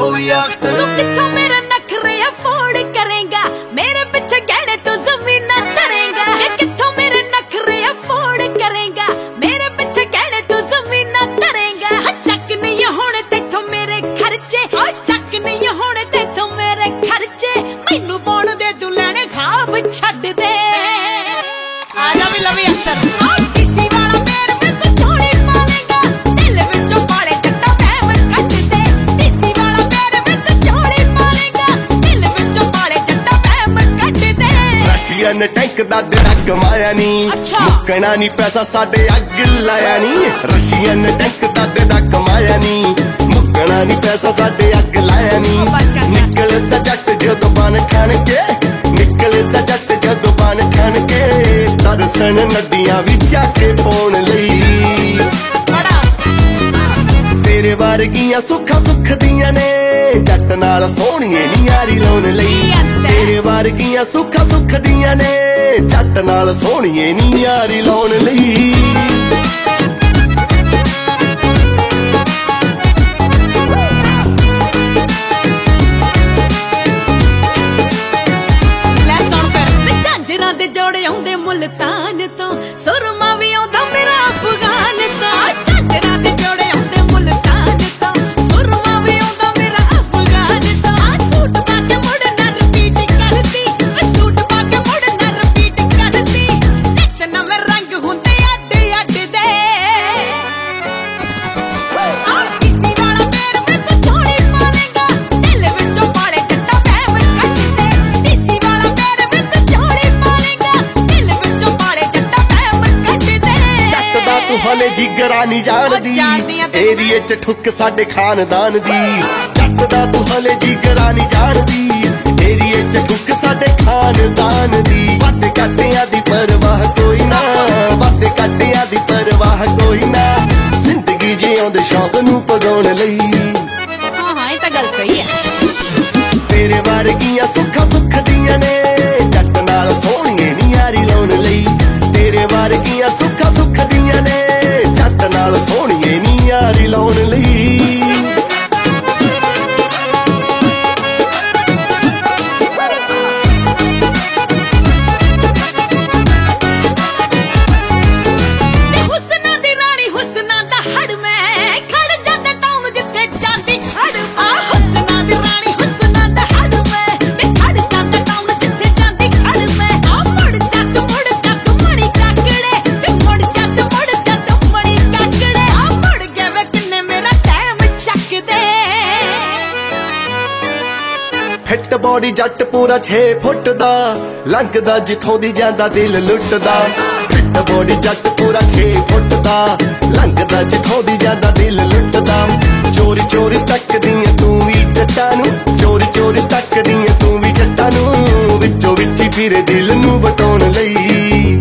तू किथों मेरे नखरे अफोर्ड करेगा, मेरे पीछे गहने तू ज़मीना धरेगा। ये किथों मेरे नखरे अफोर्ड करेगा, मेरे पीछे गहने तू ज़मीना धरेगा। चक नहीं होने तेथों मेरे खर्चे, चक नहीं होने तेथों मेरे खर्चे। मैनू पाउण दे तू लैणे खाब छड्ड दे। आजा भी लवी अंतर किसी वाला मेरे में तू झोली पालेगा, दिल विचों पाले जट्टा मैं कट दे। किसी वाला मेरे में तू झोली पालेगा, दिल विचों पाले जट्टा मैं कट दे। रशियन टैंक दा दिला कमाया नी, मुक्कना नी पैसा साडे अग लाया नी। रशियन टैंक दा दिला कमाया नी, मुक्कना नी पैसा साडे अग लाया नी। निकलदा जट जदों बन खान के, निकलदा जट जदों बन खान के। दरसन नदियां भी चाके पाउण लई, तेरे वर्गियां सुखा सुख दियां ने, जट नाल सोहणीए नी यारी लाउण लई। तेरे वर्गियां सुखा सुख दियां ने, जट नाल सोहणीए नी यारी लाउण लई। जोड़े आउंदे मुल्तान तो, सुरमा भी आउंदा मेरा अफगान तो। झांजरां दे जोड़े आउंदे मुल्तान तो, सुरमा भी आउंदा मेरा अफगान तो। सूट पा के मुड़ ना रिपीट करदी, सूट पा के मुड़ ना रिपीट करदी। नित नवें रंग हुंदे अड्ड अड्ड दे। किसी वाला मेरे में तू झोली पालेगा, दिल विचों पाले जट्टा मैं कट दे। किसी वाला मेरे में तू झोली पालेगा, दिल विचों पाले जट्टा मैं कट दे। जट दा तू हले जिगरा नी जानदी, एरिए च ठुक साडे खानदान दी। जट दा तू हले जिगरा नी जानदी, एरिए च ठुक साडे खानदान दी। वादे काटियां दी परवाह कोई ना, वादे काटियां दी परवाह कोई ना। जिंदगी जिउंदे शौक नू पगाउण लई। हाँ ये तां गल सही है। तेरे वर्गियां सुखा सुख दियां ने, जट नाल सोहणीए नी यारी लाउण लई। तेरे वर्गियां सुखा सुख दियां ने, जट नाल सोहणीए नी यारी लाउण लई। हुस्ना दी रानी हुस्ना दा हड़ मैं, खड़ जांदा टाउन जिथे जांदी खड़। हुस्ना दी रानी हुस्ना दा हड़ मैं, खड़ जांदा टाउन जिथे जांदी खड़ मैं। मुड़ जा तू मणी काकड़े, मुड़ जा तू मणी काकड़े। मुड़ गया वे किन्ने मेरा टाइम चक दे। फिट बॉडी जट पूरा 6 फुट दा, लंघदा जिथों दी जांदा दिल लुटदा। फिट बॉडी जट पूरा 6 फुट दा, लंघदा जिथों दी जांदा दिल लुटदा। चोरी चोरी तकदीं तू भी जट्टां नू, चोरी चोरी तकदीं तू भी जट्टां नू। विचों विच ही फिरे दिल नू वटाउण लई।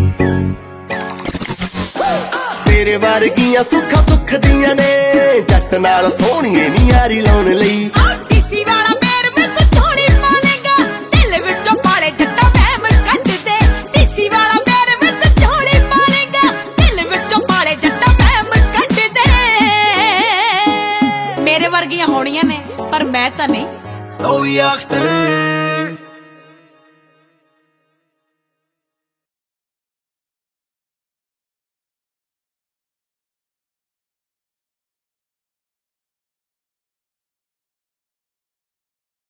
तेरे वर्गियां सुखा सुख दियां ने, जट नाल सोहणीए नी यारी लाउण लई। किसी वाला मेरे में तू झोली पालेगा, दिल विचों पाले जट्टा मैं कट दे। किसी वाला मेरे में तू झोली पालेगा, दिल विचों पाले जट्टा मैं कट दे। मेरे वर्गियां होणियां ने पर मैं तां नहीं।